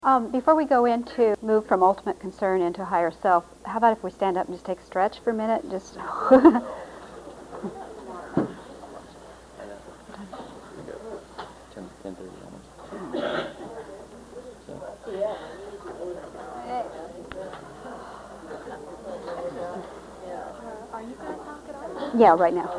Before we go into move from ultimate concern into higher self, how about if we stand up and just take a stretch for a minute? Just yeah, right now.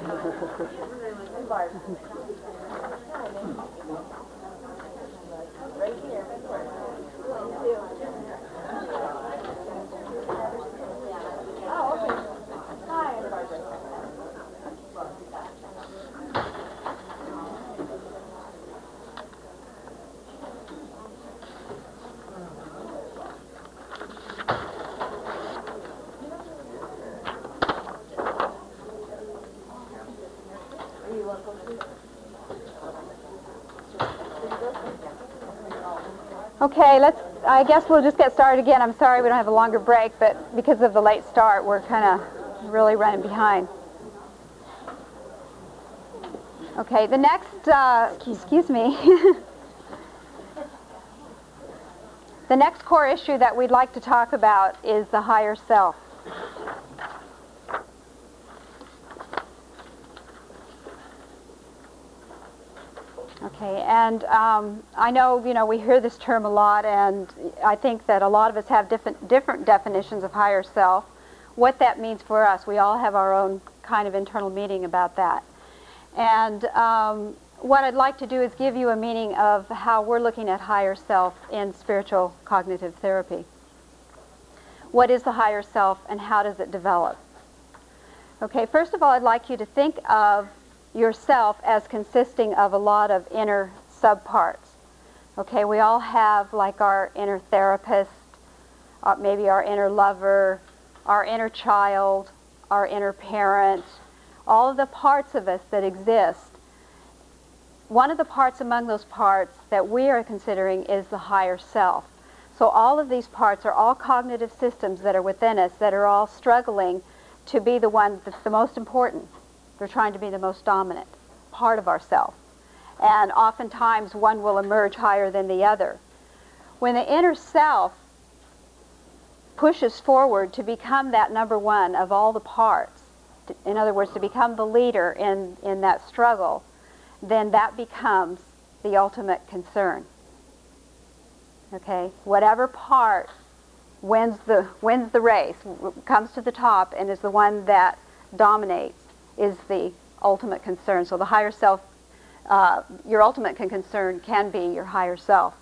Okay, I guess we'll just get started again. I'm sorry we don't have a longer break, but because of the late start, we're kind of really running behind. Okay, the next, excuse me. The next core issue that we'd like to talk about is the higher self. Okay, and I know, we hear this term a lot, and I think that a lot of us have different definitions of higher self. What that means for us, we all have our own kind of internal meaning about that. And what I'd like to do is give you a meaning of how we're looking at higher self in spiritual cognitive therapy. What is the higher self, and how does it develop? Okay, first of all, I'd like you to think of yourself as consisting of a lot of inner subparts. Okay, we all have like our inner therapist, maybe our inner lover, our inner child, our inner parent, all of the parts of us that exist. One of the parts among those parts that we are considering is the higher self. So all of these parts are all cognitive systems that are within us that are all struggling to be the one that's the most important. They're trying to be the most dominant part of ourself. And oftentimes one will emerge higher than the other. When the inner self pushes forward to become that number one of all the parts, in other words, to become the leader in that struggle, then that becomes the ultimate concern. Okay? Whatever part wins the race, comes to the top, and is the one that dominates, is the ultimate concern. So the higher self, your ultimate concern can be your higher self.